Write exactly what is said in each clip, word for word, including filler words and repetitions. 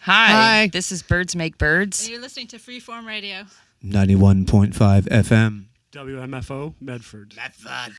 Hi, Hi. this is Birds Make Birds. And you're listening to Freeform Radio. ninety-one point five F M. W M F O, Medford. Medford.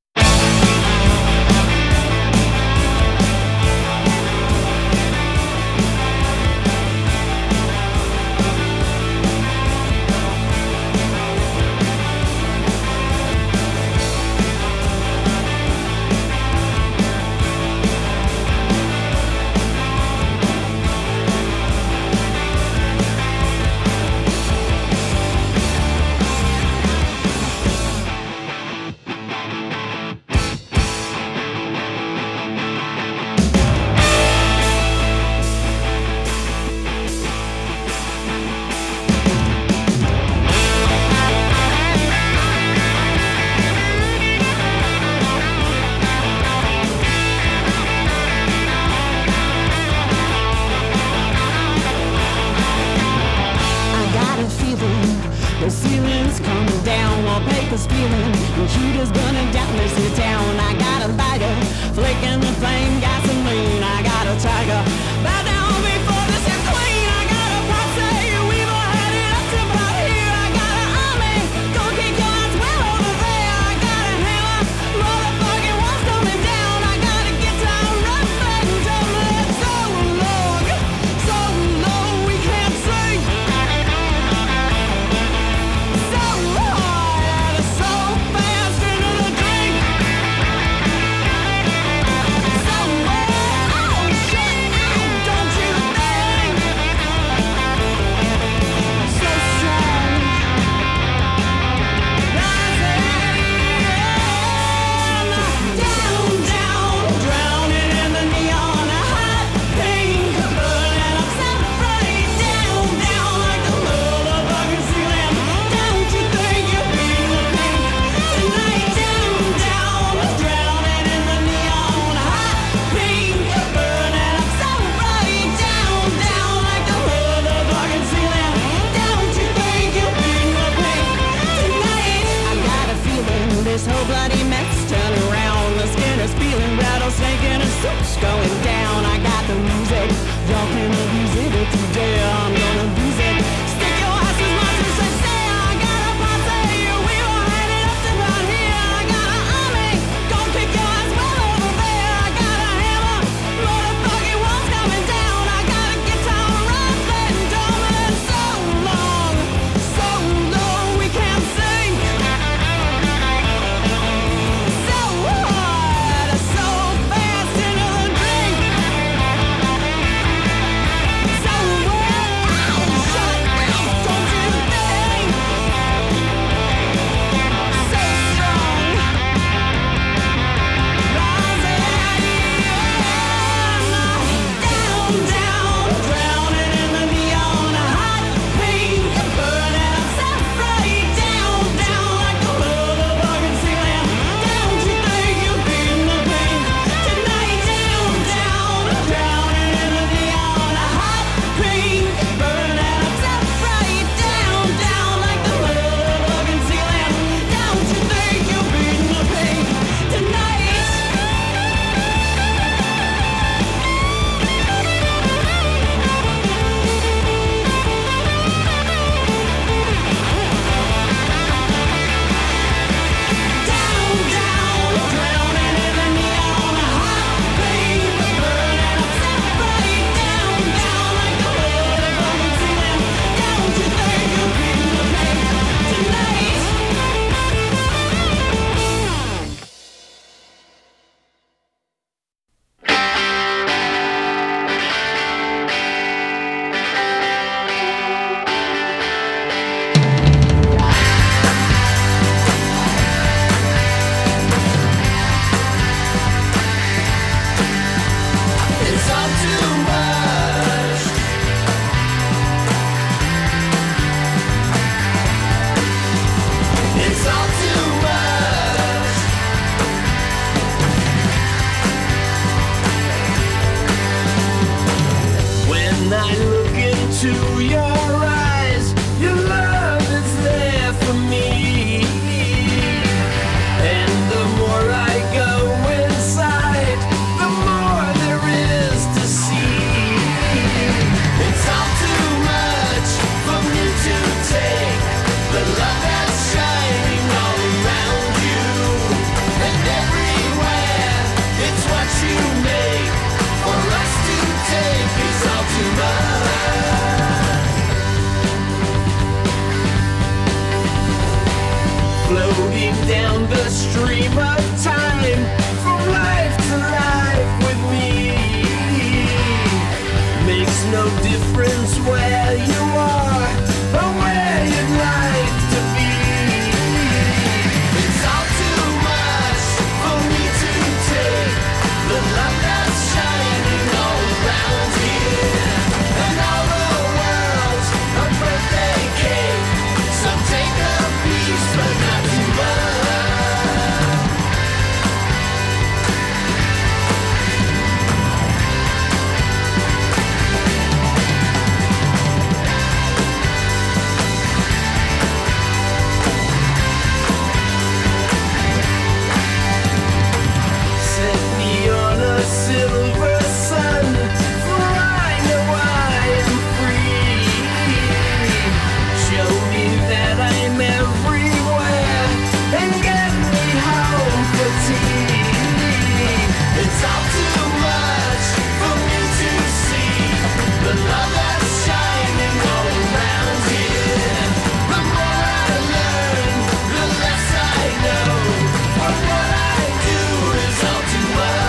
The ceiling's coming down, wallpaper's peeling, computers burning down this here town. I got a lighter, flicking the flame, gasoline. I got a tiger, bow down before this is clean. I got a posse, we've all had it up to about here. I got an army, go kick your ass well over there. I got a hammer, motherfucking walls coming down. I got a guitar, rough and tumbling so long, so low we can't sing. This whole bloody mess turn around. The skin is peeling, rattlesnake and a soup's going down. I got the music, y'all can abuse it if you dare. I'm gonna lose it. Stick your ass as much as I say. I got a posse, we were headed up to about here. I got an army, gon' kick your ass well over there. I got a hammer, motherfucking walls coming down. I got a guitar, rough and tumbling so long, so low we can't sing. It's all no difference where you are or where you'd like to be. It's all too much for me to take, the love that's shining all around here, and all the world's a birthday cake. So take a piece, but not too much. Silver sun, fly now I am free. Show me that I'm everywhere and get me home for tea. It's all too much for me to see, the love that's shining all around here. The more I learn, the less I know, but what I do is all too much.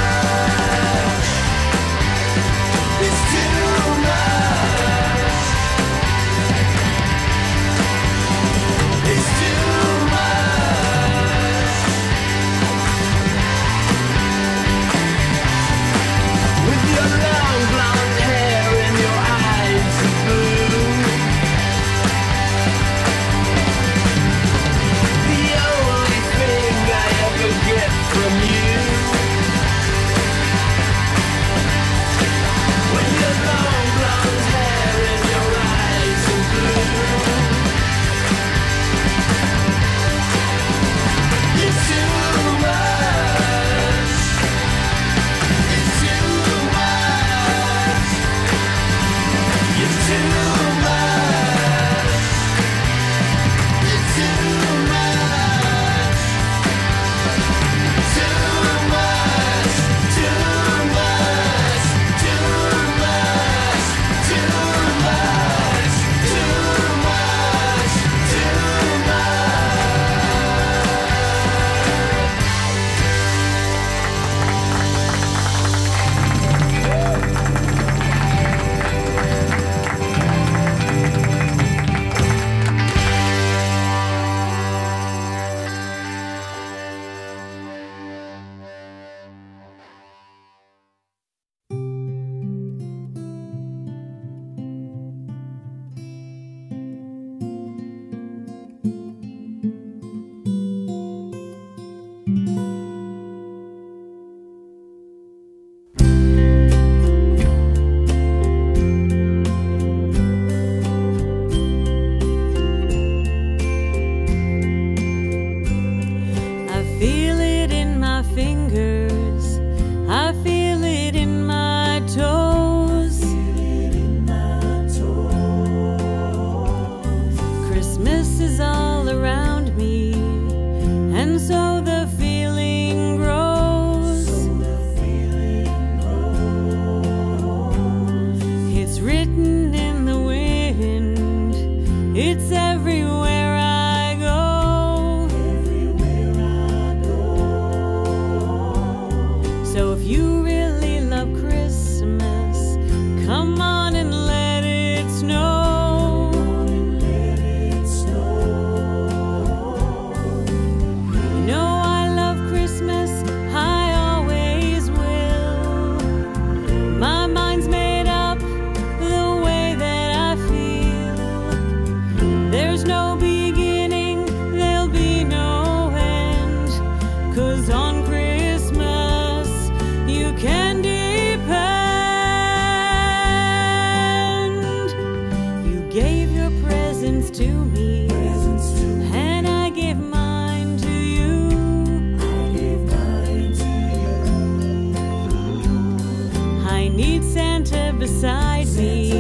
Beside me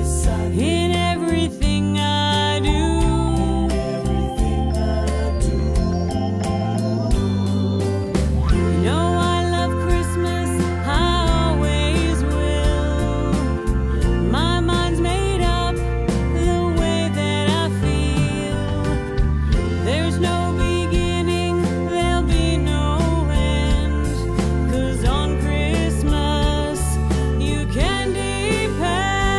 in everything I do. depend.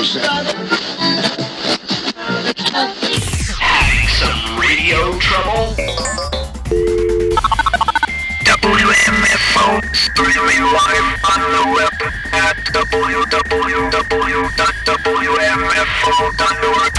Having some radio trouble? W M F O streaming live on the web at w w w dot w m f o dot org.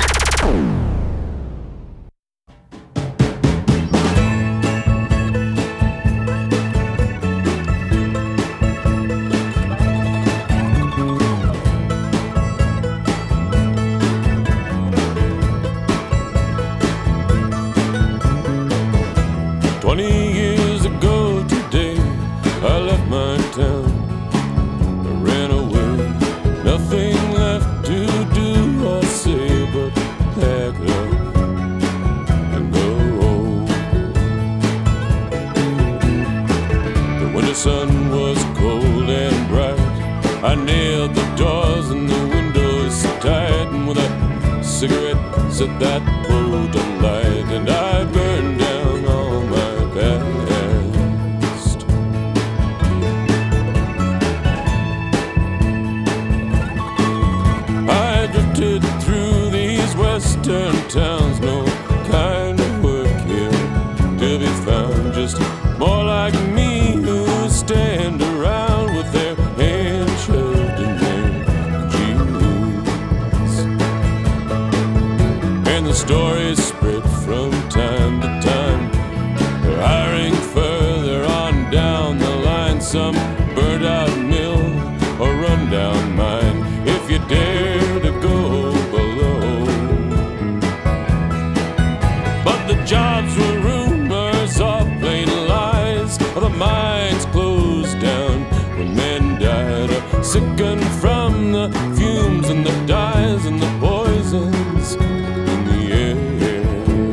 Twenty years ago today, I left my town. I ran away, nothing left to do or say but pack up and go home. The winter sun was cold and bright. I nailed the doors and the windows tight, and with a cigarette set that road alight, and I burned down all my past. I drifted through these western towns, no kind of work here to be found, just more like me who stand around with their hands shoved in their jeans. And the stories spread from time to time, they're hiring further on down the line, some burnt out mill or run down mine, if you dare to go below. But the jobs were rumors or plain lies, or the mines closed down when men died, or sickened from the fumes and the dyes and the poisons in the air.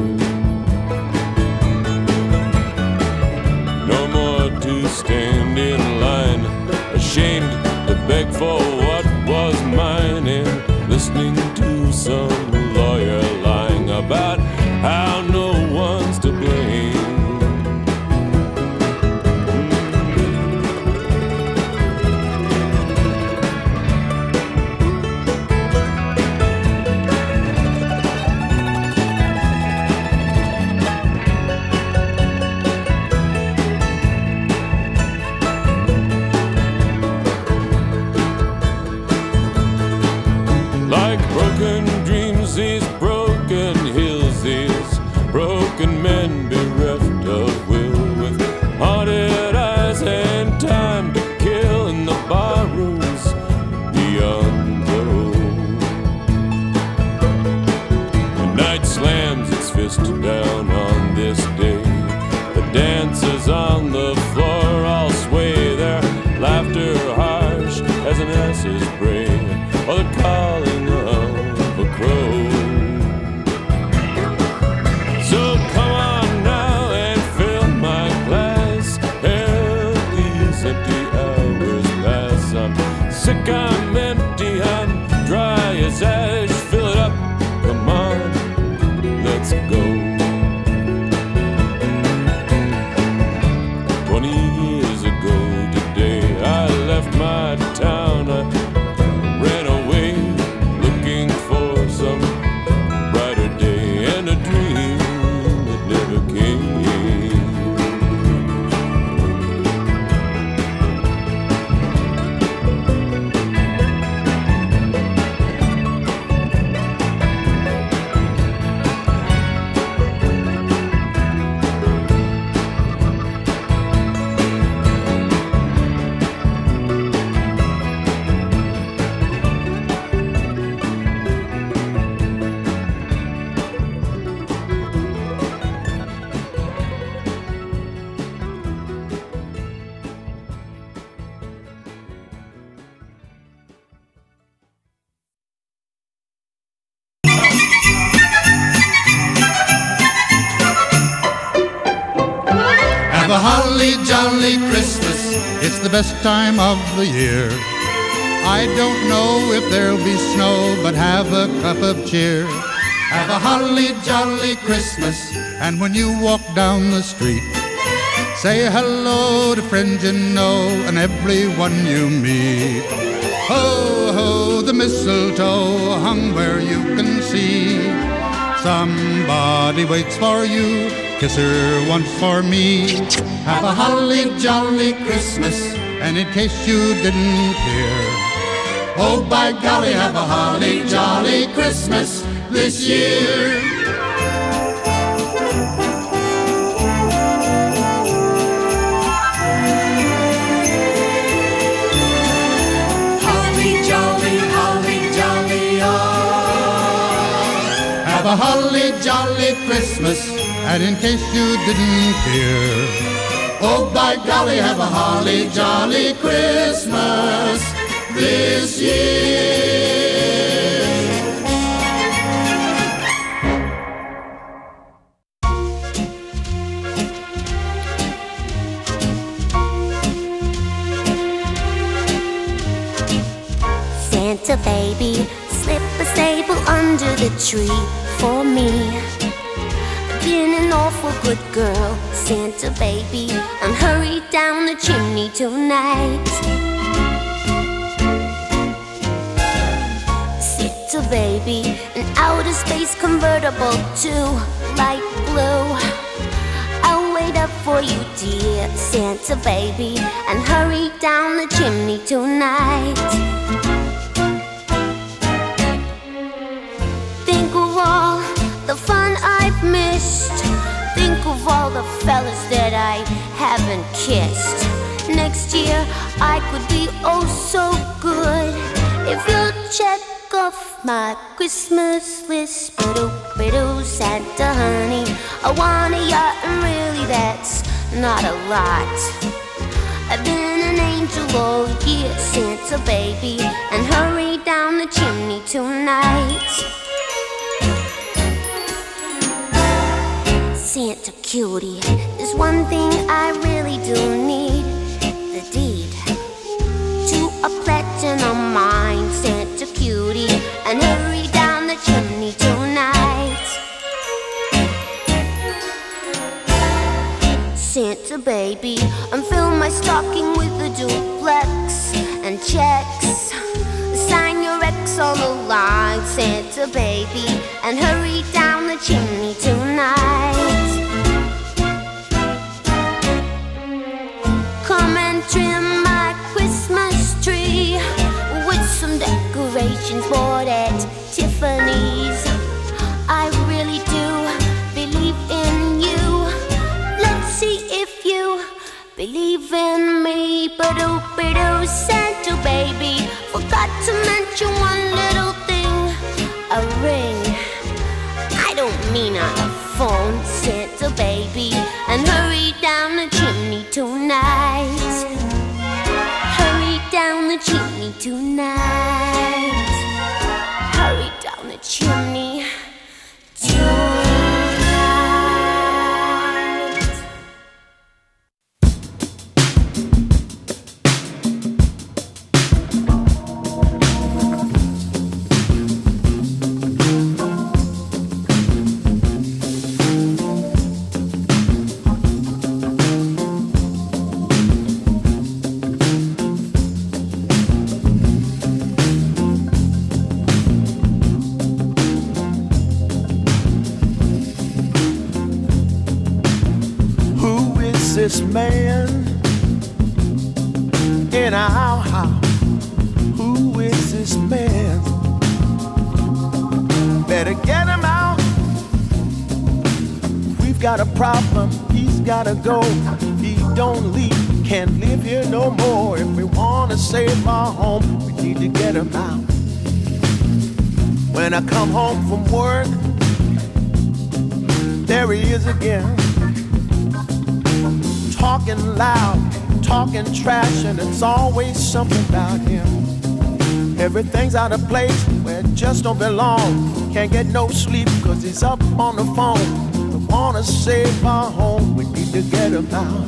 No more to stand in line, ashamed to beg for what was mine, and listening to some lawyer lying about how no one's to blame. Like broken dreams, these broken hills, these broken men bereft of will, with haunted eyes and time to kill in the bar rooms beyond the road. The night slams its fist down on this day. The dancers on the floor all sway, their laughter harsh as an ass's bray, or the calling of a crow. So come on now and fill my glass, ere these empty hours pass. I'm sick, I'm empty, I'm dry as ash. Fill it up, come on, let's go. Twenty years ago today, I left my town. I ran away, looking for some brighter day, and a dream that never came. Have a holly jolly Christmas, it's the best time of the year. I don't know if there'll be snow, but have a cup of cheer. Have a holly jolly Christmas, and when you walk down the street, say hello to friends you know and everyone you meet. Ho, ho, the the mistletoe hung where you can see. Somebody waits for you, kiss her once for me. Have a holly jolly Christmas, and in case you didn't hear, oh by golly, have a holly jolly Christmas this year. Holly jolly, holly jolly, oh. Have a holly jolly Christmas, and in case you didn't hear, oh by golly, have a holly jolly Christmas this year. Santa baby, slip a sable under the tree for me. Been an awful good girl, Santa baby, and hurry down the chimney tonight. Santa baby, an outer space convertible to light blue. I'll wait up for you, dear Santa baby, and hurry down the chimney tonight. Think of all the fun I've missed. Think of all the fellas that I haven't kissed. Next year I could be oh so good if you'll check off my Christmas list. Ba-doo-ba-doo, Santa honey, I want a yacht, and really that's not a lot. I've been an angel all year, Santa baby, and hurry down the chimney tonight. Santa cutie, there's one thing I really do need, the deed to a platinum mine, Santa cutie, and hurry down the chimney tonight. Santa baby, and fill my stocking with a duplex and checks. Sign your ex on the line, Santa baby, and hurry down the chimney tonight. Come and trim my Christmas tree with some decorations bought at Tiffany's. I really do believe in you. Let's see if you believe in me. Ba-doo-ba-doo, Santa baby, forgot to mention one little thing, a ring. I don't mean on the phone, Santa baby, and hurry down the chimney tonight. Hurry down the chimney tonight. Hurry down the chimney tonight. This man in our house, who is this man? Better get him out. We've got a problem, he's gotta go. If he don't leave, we can't live here no more. If we wanna save our home, we need to get him out. When I come home from work, there he is again, talking loud, talking trash, and it's always something about him. Everything's out of place where it just don't belong. Can't get no sleep cause he's up on the phone. We wanna save our home, we need to get him out.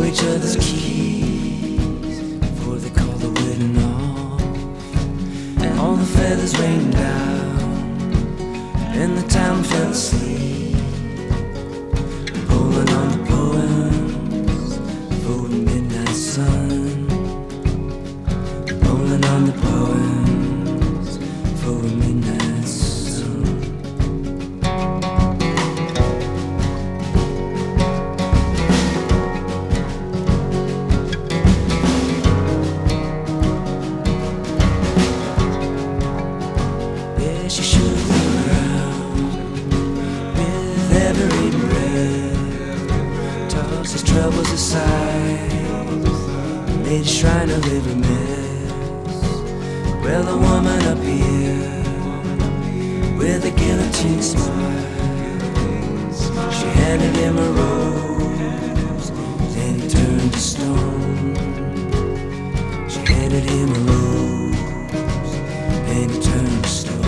each other's keys before they call the wedding off. And all the feathers rained down and the town fell asleep, pulling on the poems for the midnight sun, pulling on the poems for the midnight sun. Yeah, she should have been around with every breath, tossed his troubles aside, made a shrine of every mess. Well, the woman up here with a guillotine smile, she handed him a rose, then he turned to stone. She handed him a rose, then he turned to stone.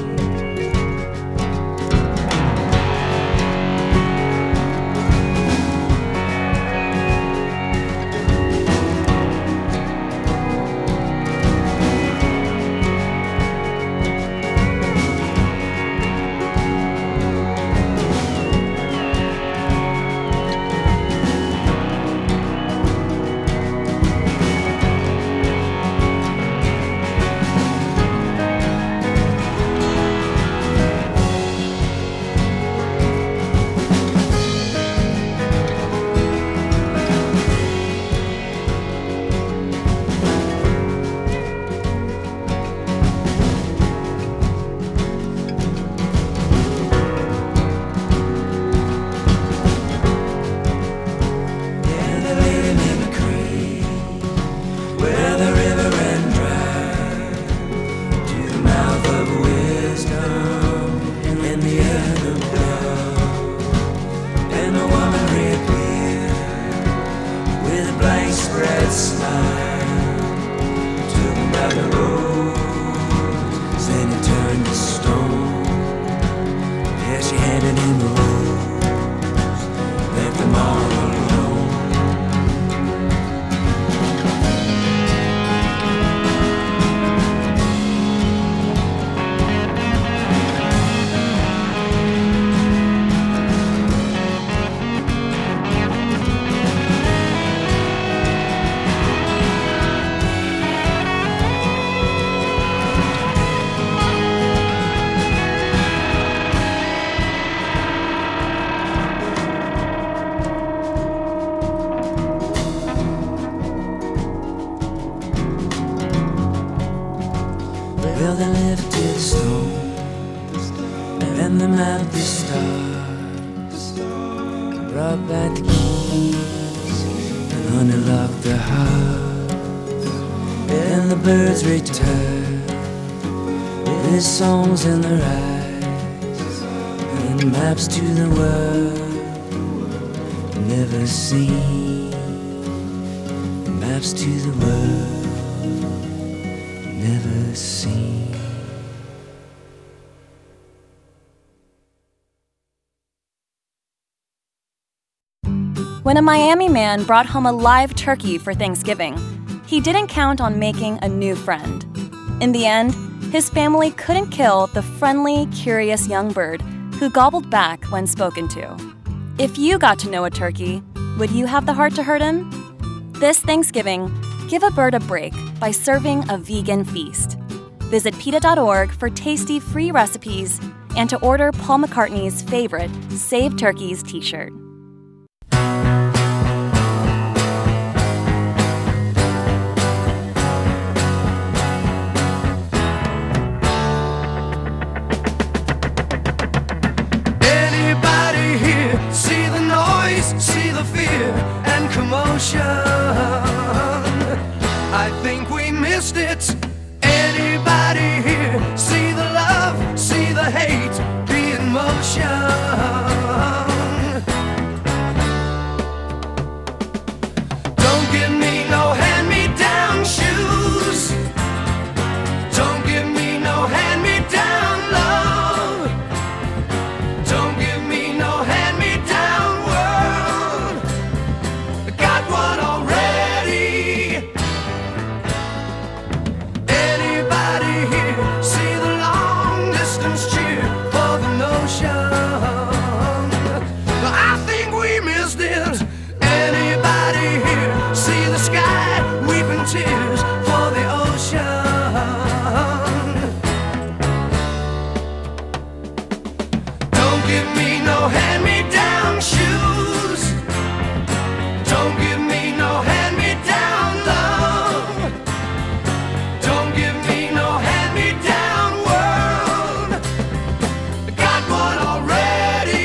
Well, they lifted the stone and they mapped the stars, brought back the keys and honey locked the heart. And the birds returned with songs in their eyes and maps to the world never seen, maps to the world never seen. When a Miami man brought home a live turkey for Thanksgiving, he didn't count on making a new friend. In the end, his family couldn't kill the friendly, curious young bird who gobbled back when spoken to. If you got to know a turkey, would you have the heart to hurt him? This Thanksgiving, give a bird a break by serving a vegan feast. Visit PETA dot org for tasty free recipes and to order Paul McCartney's favorite Save Turkeys t-shirt. Anybody here see the noise, see the fear and commotion? I think we missed it. Anybody here see the love, see the hate, the emotion? Don't give me no hand-me-down shoes. Don't give me no hand-me-down love. Don't give me no hand-me-down world. I got what somebody here see the sky weeping tears for the ocean. Don't give me no hand-me-down shoes. Don't give me no hand-me-down love. Don't give me no hand-me-down world. I got one already.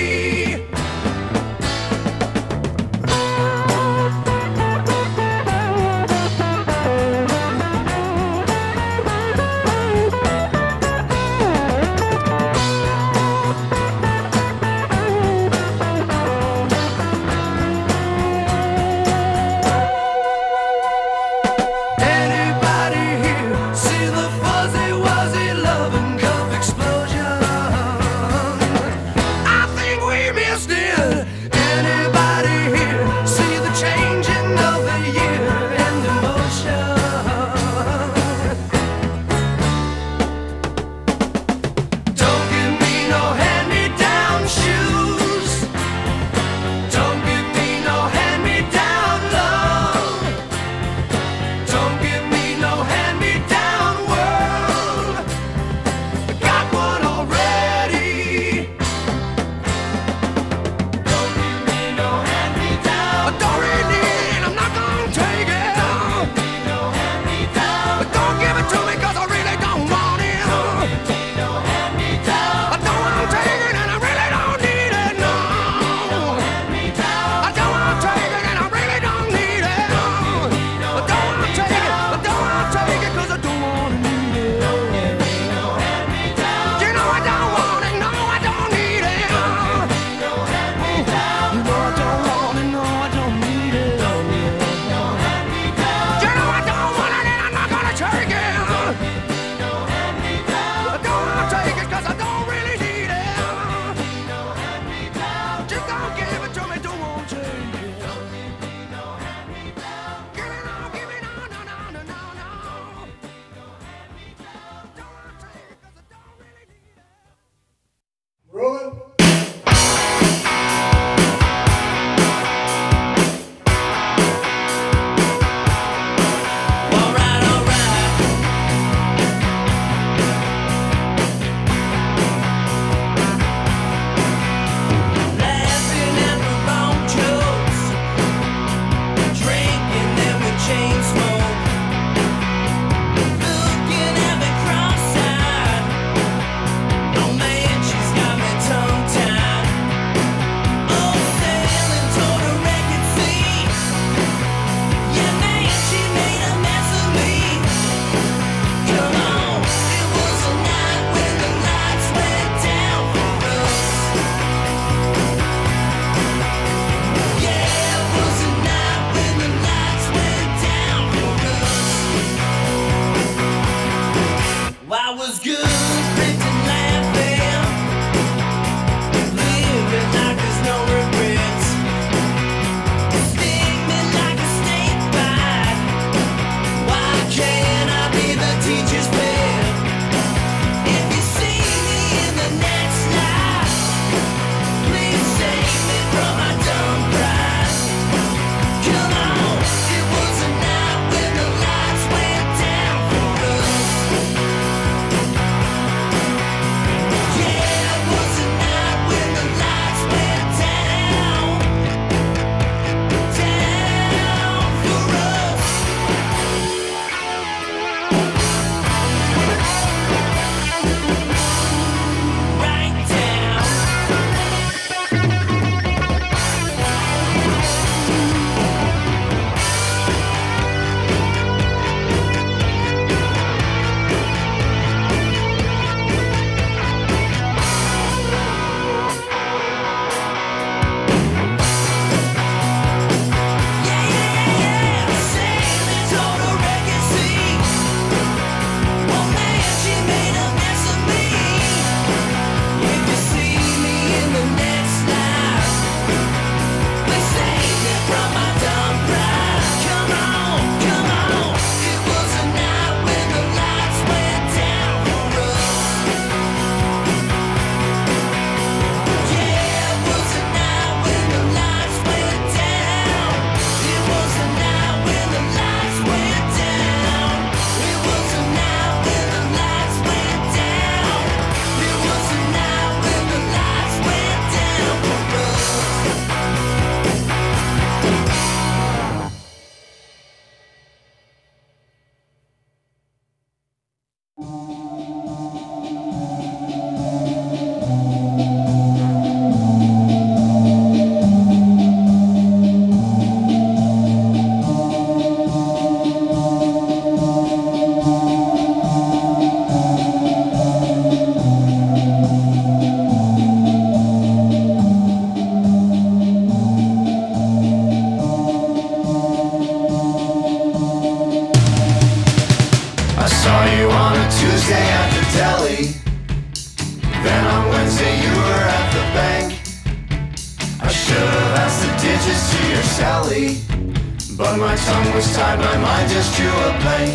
Tuesday at the deli. Then on Wednesday you were at the bank. I should have asked the digits to your Sally, but my tongue was tied, my mind just drew a blank.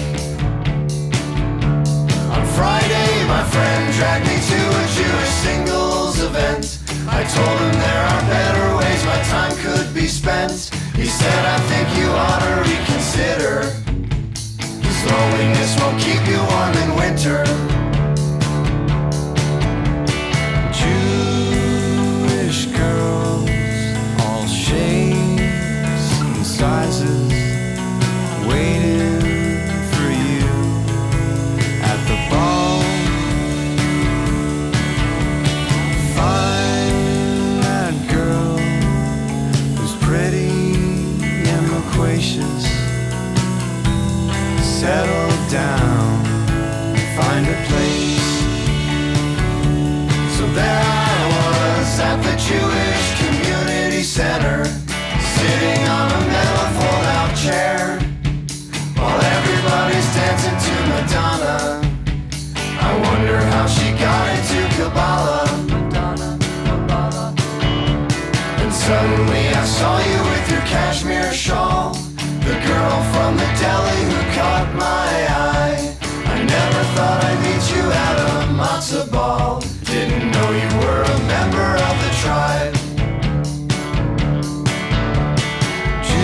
On Friday my friend dragged me to a Jewish singles event. I told him there are better ways my time could be spent. He said, I think you ought to reconsider, 'cause loneliness won't keep you warm in winter. Jewish girls, all shapes and sizes, waiting for you at the ball. Find that girl who's pretty and loquacious. Settle down, find a place. So there I was at the Jewish Community Center, sitting on a metal fold-out chair, while everybody's dancing to Madonna. I wonder how she got into Kabbalah. And suddenly I saw you with your cashmere shawl, the girl from the deli who caught my eye. I never thought I'd meet you at a matzo ball. Didn't know you were a member of the tribe.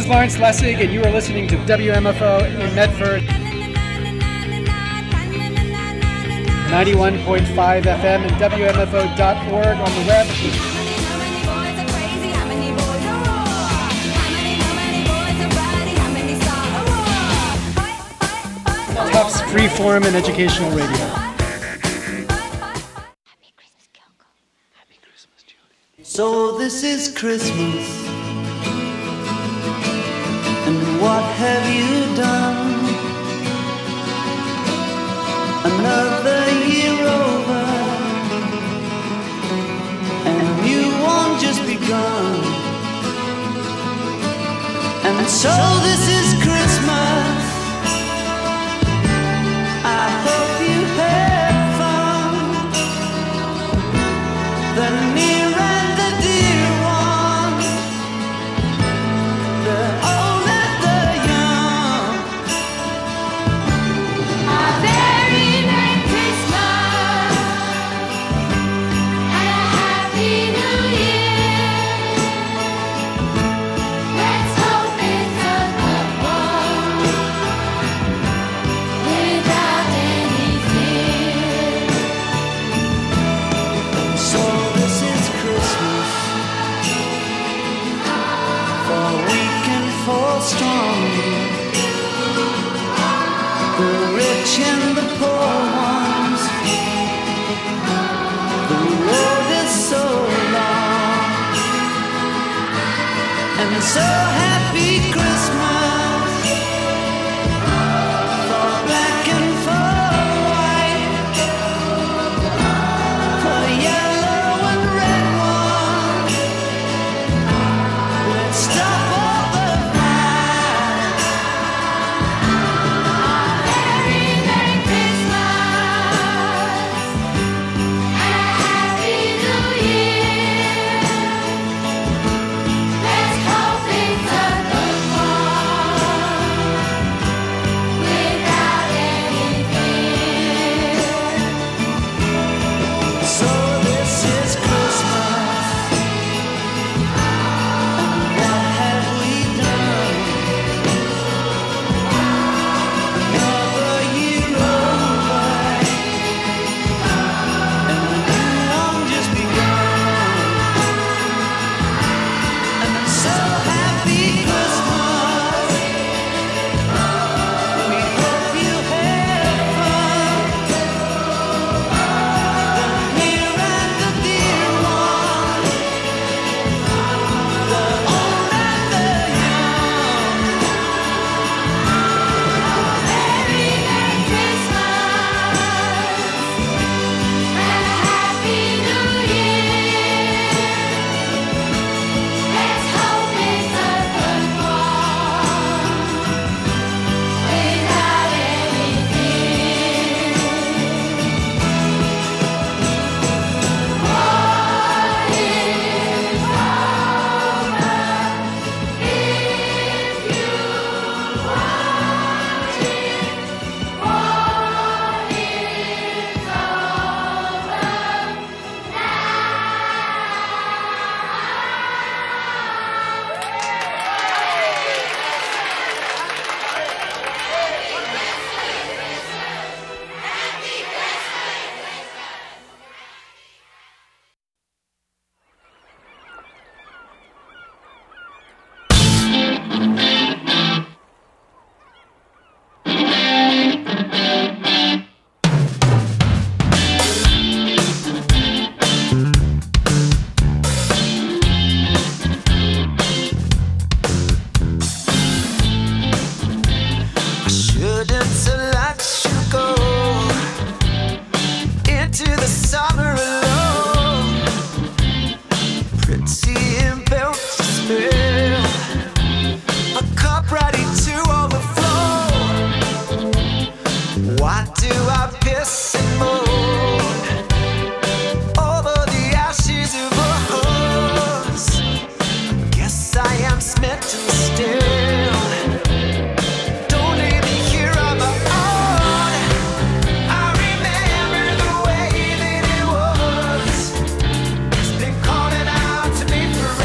Lawrence Lessig, and you are listening to W M F O in Medford. ninety-one point five F M and W M F O dot org on the web. Tufts Freeform and Educational Radio. So this is Christmas, and what have you done? Another year over, and a new one just begun. And so this is Christmas. I hope you had fun. The near and the dear ones, the old and the young. A very Merry Christmas and a Happy New Year. Let's hope it's a good one without any fear. So this is Christmas, for weak and for strong, the rich and the poor ones. The road is so long, and so happy Christmas for black and for white, for yellow and red ones. Let's stop all the fight. A very Merry Christmas and a Happy New Year. Let's hope it's a good one without any fear. So this is Christmas, and what have we done? Another year over, and a new one just begun. And I'm so happy Christmas. We hope you had fun. The near and the dear ones, the old and the young. A very Merry Christmas and a Happy New Year. Let's hope it's a good one without any fear. What is over if you want it? What is over I shouldn't have let you go into the summer alone. Pretty and built to spill, a cup ready to overflow. Why do I piss and moan over the ashes of a hose? Guess I am smitten still. Don't leave me here on my own. I remember the way that it was. It's been calling out to me for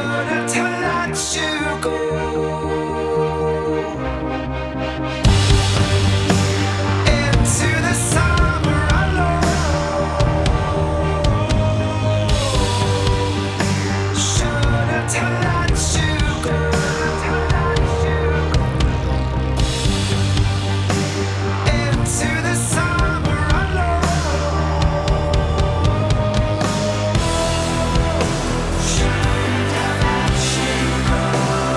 Shouldn't have let you go. Into the summer alone. Shouldn't have let you go. Into the summer alone. Shouldn't have let you go.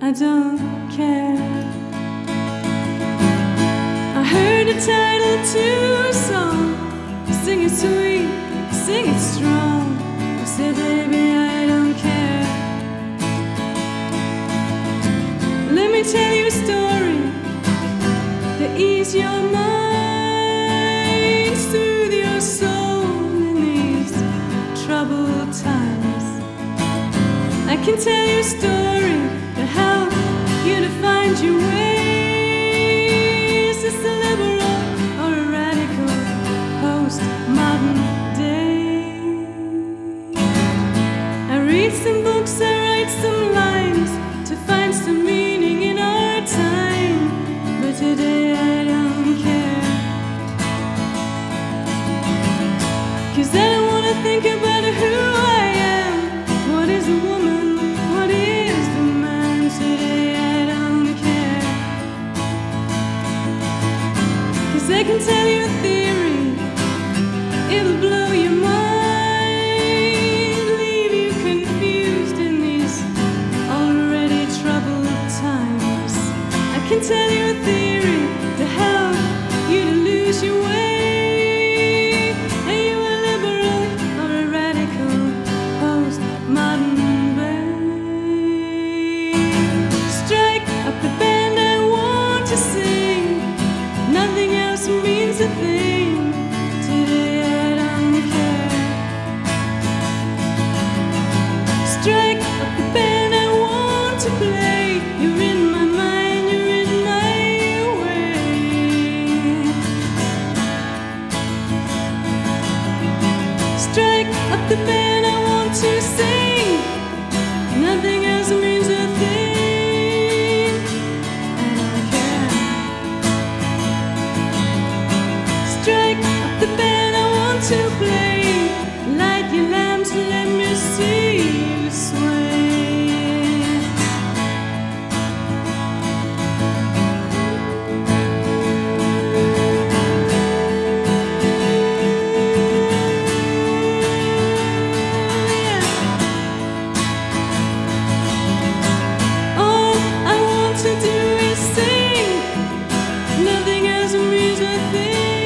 I don't care. I heard a title to a song. Sing it sweet, sing it strong. I said, baby, I don't care. Let me tell you a story to ease your mind, soothe your soul in these troubled times. I can tell you a story to help you to find your ways. It's a liberal or a radical post-modern day. I read some books, I write some lines to find some meaning in our time. But today I don't care, 'cause I don't wanna think about who I am. What is a woman? What is the man? Today I don't care, 'cause I can tell you a theory, it'll blow your mind, leave you confused in these already troubled times. I can tell you a theory to help you to lose your way. Are you a liberal or a radical post-modern babe? Strike up the band I want to sing. Nothing else means a thing. Today I don't care. Strike up the band I want to play. You're in my mind, you're in my way. Strike up the band I want to sing. Nothing else means a thing. I don't care. Strike up the band I want to play.